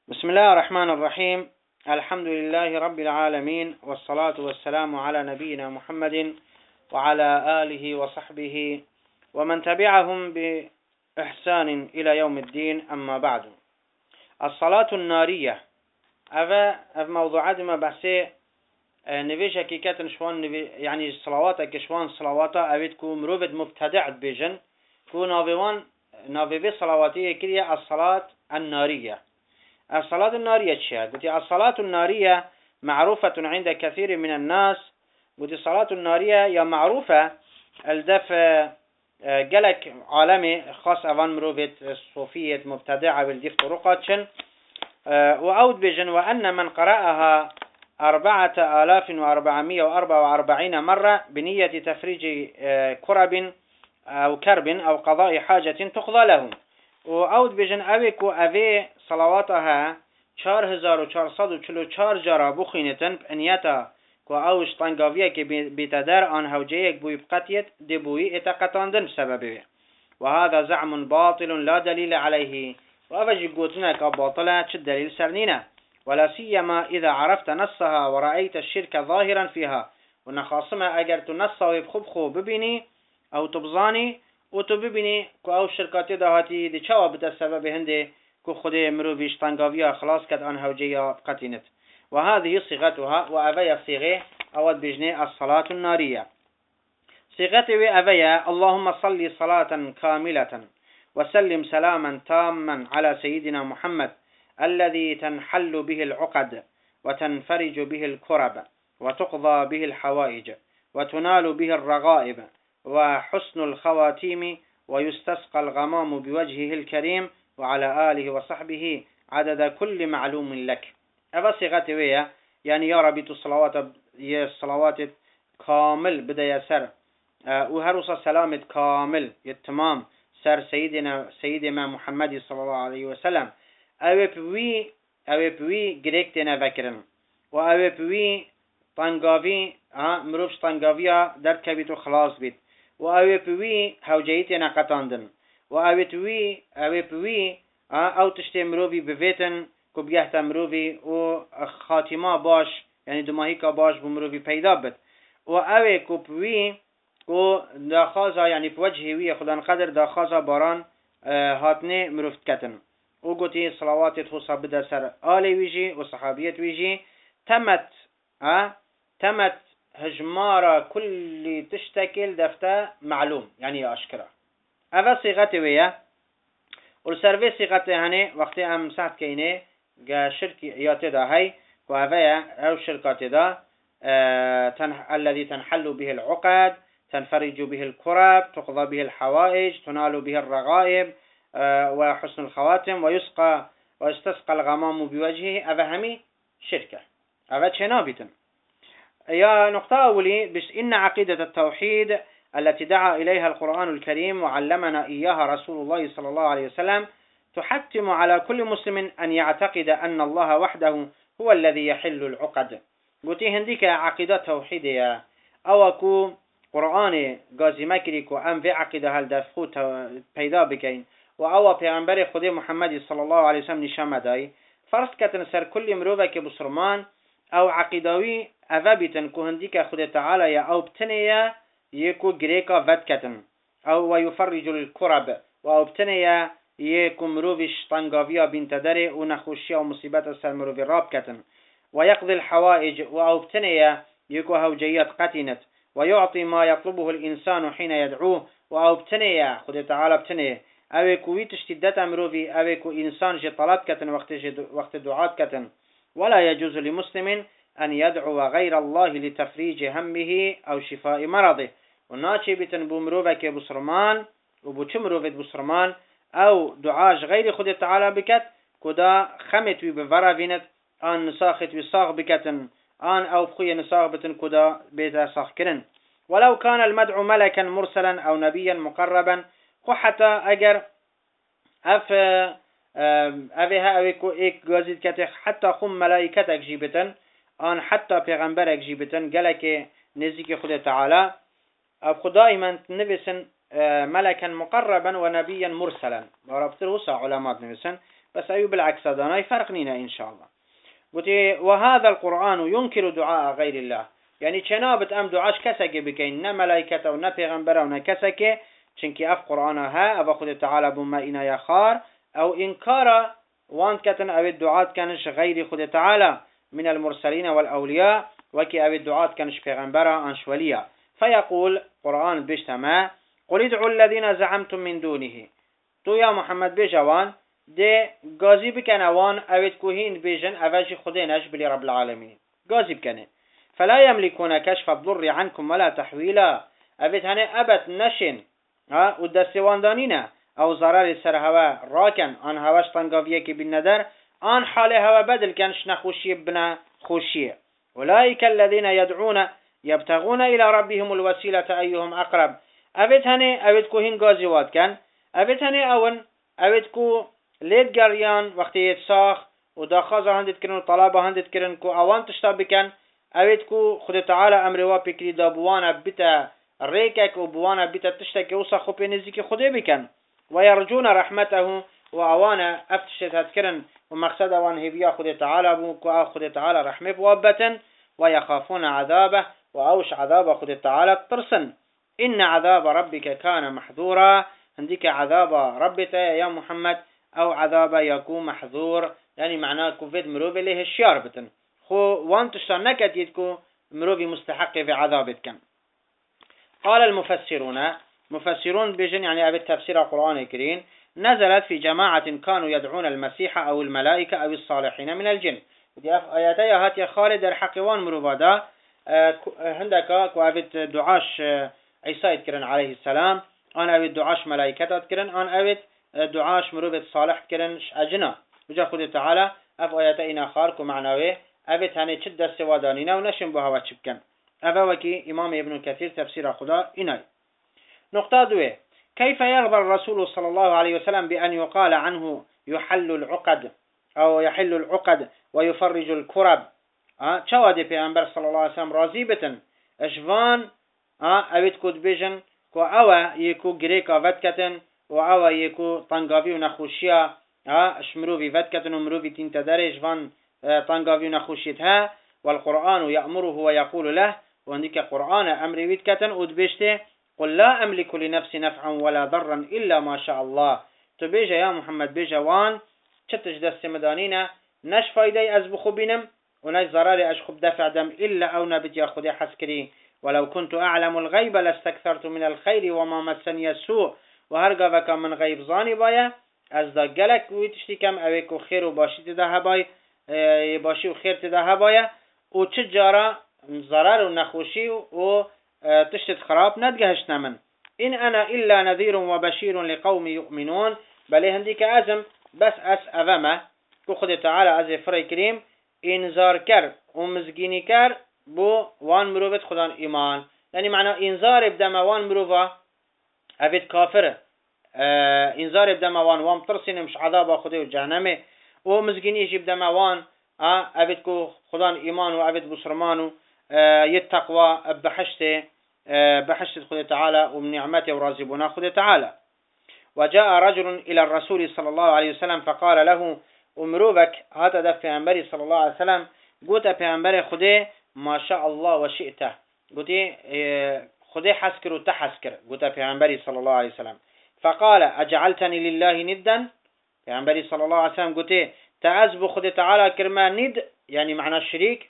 بسم الله الرحمن الرحيم. الحمد لله رب العالمين، والصلاة والسلام على نبينا محمد وعلى آله وصحبه ومن تبعهم بإحسان إلى يوم الدين. أما بعد، الصلاة النارية أف موضوعات ما بحثي نبيش حقيقة شوان يعني صلواتك شوان صلواتا أبيتكو مروفد مبتدع بيجن كو نافيوان صلواتية كريا الصلاة النارية. الصلاة النارية شيء قلت الصلاة النارية معروفة عند كثير من الناس. قلت الصلاة النارية يا معروفة الدف جلك عالمي خاص أفان مروفة صوفية مبتدعة بالدف طرقاتشن وأود بجن وأن من قرأها 4444 مرة بنية تفريج كرب أو كرب أو قضاء حاجة تقضى له. وأود بجن أبيك وأبي صلواتها 4444 جارة بخينتن بأنيتا كأوش طنقافية بتدار أن هوجيك بوي بقتيت دبوي اتقطاندن بسببه، وهذا زعم باطل لا دليل عليه. وأفجي قوتنا كباطلة الدليل سرنينا، ولا سيما إذا عرفت نصها ورأيت الشرك ظاهرا فيها. ونخاصما أجرت نصها ويبخبخو ببيني أو تبظاني وتببيني كأو شركات دهاتي دي شواب السبب هندي كو خدي مروفيش طنقافيا خلاص كد أن هوجية قتنت. وهذه صيغتها وأبيا صيغة أود بجني الصلاة النارية. صيغته أبيا اللهم صل صلاة كاملة وسلم سلاما تاما على سيدنا محمد الذي تنحل به العقد وتنفرج به الكرب وتقضى به الحوائج وتنال به الرغائب وحسن الخواتيم ويستسقى الغمام بوجهه الكريم وعلى آله وصحبه عدد كل معلوم لك. أفا صيغته ويا يعني يا ربي الصلوات كامل بدأ سر وهرس سلامة كامل يتمام سر سيدنا محمد صلى الله عليه وسلم. أو بوي جريكتنا فكرن وأو بوي طنقافي مروفش طنقافيا در كبيتو خلاص بيت، وأو بوي هوجيتنا قطاندن، وأو بوي أو تشتي مروفي بفيتن كبيهت مروفي وخاتمة باش يعني دماهيكا باش بمروفي پیدا بد. وأو كبوي وداخازا يعني بوجهه وي خدان قدر داخازا باران هاتني مروفت كتن. وقتي صلوات تخصها بدا سر آلي ويجي وصحابيت ويجي تمت هجمارة كل تشتكل دفتا معلوم يعني أشكرا. أفا صيغته ويا والسرفي صيغته هني وقت أم ساعت كيني جا شركي ياتي دا هاي وأفا أو شركات دا الذي تنحل به العقد تنفرج به الكرب تقضى به الحوائج تنال به الرغائب وحسن الخواتم ويستسقى الغمام بوجهه. أفا همي شركة أفا تشنابتن. يا نقطة أولي بس إن عقيدة التوحيد التي دعا إليها القرآن الكريم وعلمنا إياها رسول الله صلى الله عليه وسلم تحتم على كل مسلم أن يعتقد أن الله وحده هو الذي يحل العقد. قلت هنديك عقيدة توحيدية أوكو قرآن قازي مكريكو أم في عقيدة هالدفخوت بيدا بكين وأو پیغمبر خدي محمد صلى الله عليه وسلم نشام داي فرض كتن سر كل مروفك بسرمان أو عقيدوي أذابتن كو هنديك خدي تعالى يا أو بتنيا يكو جريكا فتكتن أو ويفرج الكرب أو بتنيا يكو مروفش طنقافيا بنت داري ونخوشيا ومصيبات سر مروفي راب كتن ويقضي الحوائج أو بتنيا يكو هوجيات قتنت ويعطي ما يطلبه الإنسان حين يدعوه أو بتنيا خدي تعالى بتنيا أو كوي تشتدت مروفي أو كو إنسان جي طلب كتن وقت دعات كتن. ولا يجوز لمسلم أن يدعو غير الله لتفريج همه أو شفاء مرضه. وناتشي بتن بمروفك بسرمان وبوچ مروفت بسرمان أو دعاش غير خد تعالى بكت كدا خمت بفرافينت آن نساخت بصاغ بكتن آن أو بخي نساغ بتن كدا بيتا صاغ كرن. ولو كان المدعو ملكا مرسلا أو نبيا مقربا حتى أجر أفها أويكو إيك جازيد كتخ حتى خم ملائكتك جيبتن آن حتى پیغمبرك جيبتن قالك نزيك خد تعالى أب دائما نبسن ملكا مقربا ونبيا مرسلا وربطه علامات نبسن بس أيوب بالعكس دانا يفرقنينا إن شاء الله. قلت وهذا القرآن ينكر دعاء غير الله، يعني چنابت أم دعاش كسك بكين نا ملائكة ونا پیغمبر ونا كسك چنكي أف قرآنها أبا خد تعالى بما إنا يخار أو إنكار وان كتن أو الدعاء كانش غير خد تعالى من المرسلين والأولياء وكي أو الدعاء كانش پیغمبر أنشوليا. فيقول قرآن بجتما قل ادعوا الذين زعمتم من دونه، تو يا محمد بجوان ده غازي بكنا وان اويت كوهين بيجن اواجي خديناش بلي رب العالمين غازي بكنا فلا يملكون كشف الضر عنكم ولا تحويلا، اويت هنه ابت نشن ودستوان دانينا او ضرر سر هوا راكن ان هواش تنقاوية كي بالندر ان حال هوا بدل كانش نخوشي بنا خوشي. أولئك الذين يدعون يبتغون إلى ربهم الوسيلة أيهم أقرب، اويت هنه اويت كوهين غازي واد كان اويت هنه اون اويت كو لید گریان وقتی ساخ و داخاز هندت کرن و طلاب هندت کرن کو اوان تشتا بکن اوید کو خود تعالی امر و پکری دا بوانا بیتا ریکک و بوانا بیتا تشتا که اوسا خوب نزدیک خوده بکن و یرجون رحمته و اوانا افتشت هد کرن و مقصد اوان هبیا خود تعالی بو کو خود تعالی رحمه بوابتن و یخافون عذابه و اوش عذاب خود تعالی ترسن. ان عذاب ربك كان محذورا، عندك عذاب ربك يا محمد او عذاب يكون محذور، يعني معناه كوفيد مروبي له الشيار بتن خو وان تشتر نكت يدكو مروبي مستحق في عذابتك. قال مفسرون بيجن يعني ابي تفسير القرآن الكريم نزلت في جماعة كانوا يدعون المسيح او الملائكة او الصالحين من الجن. ودي اياتي هات يا خالد الحقوان مروبادا هندك كو ابي دعاش عيسى يذكرن عليه السلام، انا ابي دعاش ملائكة يذكرن، انا ابي دعاش مروبة صالح كرنش أجنا وجا خود تعالى أف آياتنا خارك ومعنوي أبت هني شد السوادانينا ونشن بها وشبكن أفا وكي إمام ابن كثير تفسير خدا إناي. نقطة دوه كيف يرضى الرسول صلى الله عليه وسلم بأن يقال عنه يحل العقد أو يحل العقد ويفرج الكرب؟ شوادي بيعنبر صلى الله عليه وسلم راضيبة أجفان أبت كود بيجن كو أوا يكو جريكا فتكتن و او یکو تنگاوی و نخوشیا اشمروی ودکتن و مروی تین تدرج وان تنگاوی و نخوشیت ها والقرآن يأمره ويقول له وعندك قرآن امر ودکتن ودبشته قل لا املك لنفسي نفعا ولا ضرا الا ما شاء الله. تبيجا يا محمد بيجا وان چتش دست مدانينا نش فايدي از بخوبينم ونش ضراري اش خوب دفع دم الا او نبت ياخذ حسكري ولو كنت اعلم الغيب لاستكثرت من الخير وما مسني السوء و هر گاوکا من غیب زانی باید از دا گلک ویتشتی کم اویکو خیر و باشی تده هبای باشی و خیر تده هبای و چه جارا ضرر و نخوشی و تشتت خراب ندگهشت من. این انا الا نذیر و بشیر لقوم یؤمنون، بله هندی که ازم بس اس اوامه که خود تعالی از فرای کریم انذار کر و مزگینی کر بو وان مروبت خدان ایمان، یعنی معنی انذار بدم وان مروبا أبد كافر إنذار بدموان وام ترسين مش عذاب خده وجهنمه ومزجيني يجيب دموان أبد كو خدان إيمان وأبد بصرمان يتقوى بحشت خده تعالى ومن نعمته ورازبنا خده تعالى. وجاء رجل إلى الرسول صلى الله عليه وسلم فقال له أمروبك هذا ده في أنبري صلى الله عليه وسلم قلت في أنبري خده ما شاء الله وشئته قلت خده حسكر وتحسكر قلت پیغمبری صلى الله عليه وسلم فقال اجعلتني لله ندا، پیغمبری صلى الله عليه وسلم قلت تعذب خده تعالى كرما ند يعني معنى الشريك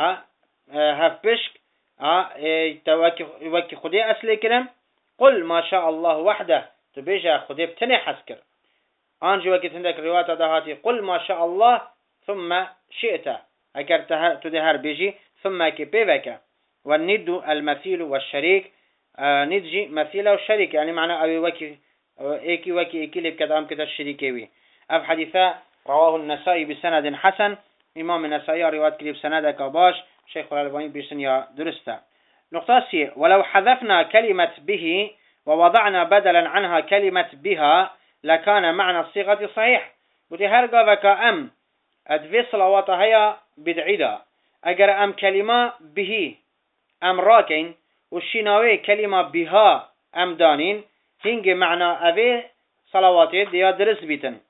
هف بشك وكي خده أسلي كرم قل ما شاء الله وحده تبيجا خده بتني حسكر انجي وكي عندك رواية دهاتي قل ما شاء الله ثم شئت اگر تدهر بيجي ثم كي بيبكا. والند المثيل والشريك ندجي مثيل والشريك يعني معنى أبي وكي إيكي لب كدام كده الشريكي. أف حديثة رواه النسائي بسند حسن، إمام النسائي رواية كليب سند كباش شيخ الألباني بسنيا درسته. نقطة سي ولو حذفنا كلمة به ووضعنا بدلا عنها كلمة بها لكان معنى الصيغة صحيح. ودي هرقا وكا أم أدفي صلواتها هي بدعيدا أجر أم كلمة به أم راكين والشناوي كلمة بها أم دانين هنج معنى أبي صلواتي ديا درس بيتن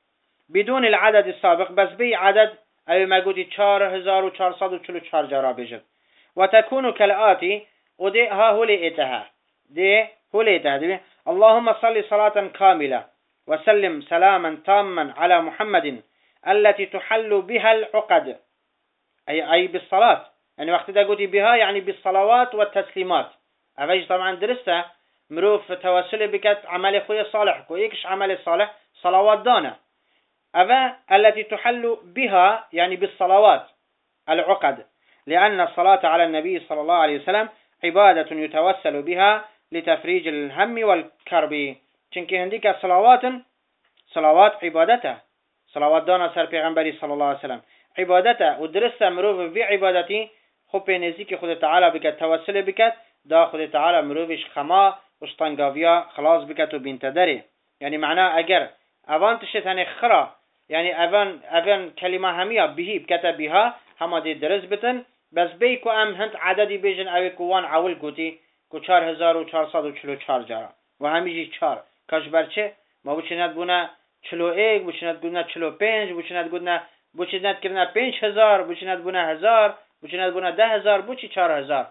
بدون العدد السابق بس بي عدد أي ما قلت 4444 جارة بجد. وتكون كالآتي ودي ها هولي إتها دي هولي إتها اللهم صل صلاة كاملة وسلم سلاما تاما على محمد التي تحل بها العقد أي بالصلاة يعني وقت دا قلت بها يعني بالصلوات والتسليمات أفاج طبعا درسته مروف توسل بكت عمل خويا صالح كويكش عمل صالح صلوات دانا أفا التي تحل بها يعني بالصلوات العقد لأن الصلاة على النبي صلى الله عليه وسلم عبادة يتوسل بها لتفريج الهم والكرب چنكي هنديك صلوات عبادته صلوات دانا سر پیغمبری صلى الله عليه وسلم عبادته ودرسته مروف في عبادتي خب نزيك خود تعالى بكت توسل بكت دا خود تعالى مروفش خما وشتنگاويا خلاص بكت وبنتدري يعني معناه اگر اوان تشت هنه خرا يعني اوان كلمة همية به بكتا بها هما دي درس بتن بس بيكو ام هنت عددي بيجن اوي كوان عول قوتي كو 4444 جارا و هميجي 4 كاش برچه ما بوچنات بونا 41 بوچنات بونا 45 بوچنات بونا بوچنات كرنا 5000 بوچنات بونا 1000 بوچنات بونا 10000 بوچي 4000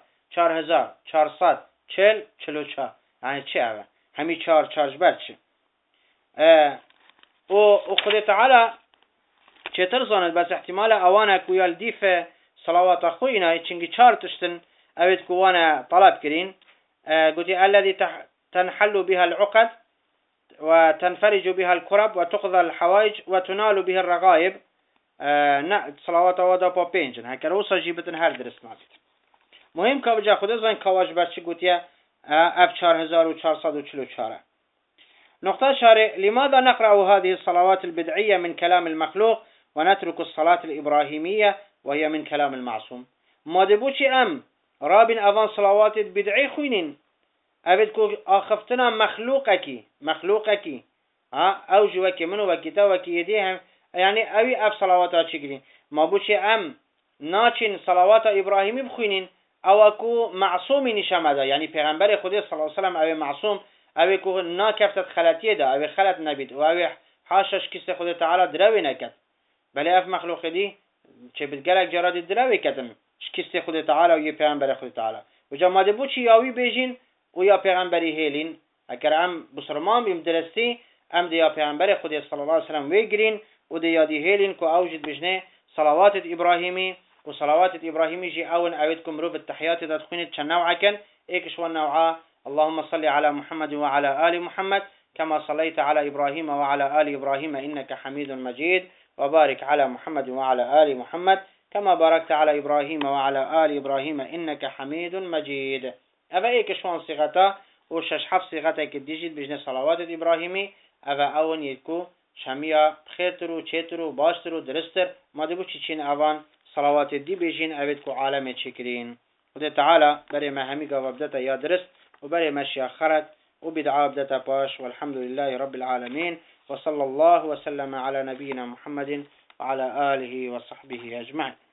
4440 44 يعني چه اوه همي 4 برچه و خود تعالى چطور زاند بس احتمال اوانا كويال ديف صلوات اخوينا چنگي 4 تشتن اويد كوانا طلب كرين قلتي الذي تنحل بها العقد وتنفرج بها الكرب وتقضى الحوائج وتنال بها الرغائب صلوات ودا با بينجن هكا روسا جيبتن هر درس نابت مهم که بجا خود زن کواج برچی گوتیا اف 4444 نقطة شارع لماذا نقرأ هذه الصلوات البدعية من كلام المخلوق ونترك الصلاة الإبراهيمية وهي من كلام المعصوم ما دبوشي أم رابن أفان صلوات البدعي خوينين أبدكو آخفتنا مخلوقك أو جوكي منو وكتا وكي يديهم يعني أوي أف صلواتها شكرين ما بوشي أم ناچين صلوات إبراهيمي بخوينين او اكو معصوم نشمده يعني پیغمبر خدا صلی الله علیه و سلم او معصوم او کو ناکفتت خلطیه ده او خلط نبید و او حاشش کس خدا تعالی دروی نکد بله اف مخلوق دی چه بدگلک جراد دروی کدم کس خدا تعالی و یه پیغمبر خدا تعالی و جماده بو چی یاوی بیجین و یا پیغمبری هیلین اگر ام بسرمان بیم درستی ام دی یا پیغمبر خدا صلی الله علیه و سلم ویگرین و دی یادی هیلین کو اوجد بجنه صلوات ابراهیمی وصلوات إبراهيم يجي أول أعيدكم روب التحيات إذا تخينت شنوعا كان إيكش والنوعا اللهم صل على محمد وعلى آل محمد كما صليت على إبراهيم وعلى آل إبراهيم إنك حميد مجيد وبارك على محمد وعلى آل محمد كما باركت على إبراهيم وعلى آل إبراهيم إنك حميد مجيد أفا إيكش وان صيغتا وشش حف صيغتا كديجيد بجنة صلوات إبراهيمي أفا أول يدكو شمية بخيرترو چيترو باشترو درستر ما دبو چين أفان صلوات دي بيجين أبدكو عالم شكرين وده تعالى بري ما هميقا وابدتا يا درست وبري ماشي خرد وبدعا وابدتا باش والحمد لله رب العالمين وصلى الله وسلم على نبينا محمد وعلى آله وصحبه أجمعين.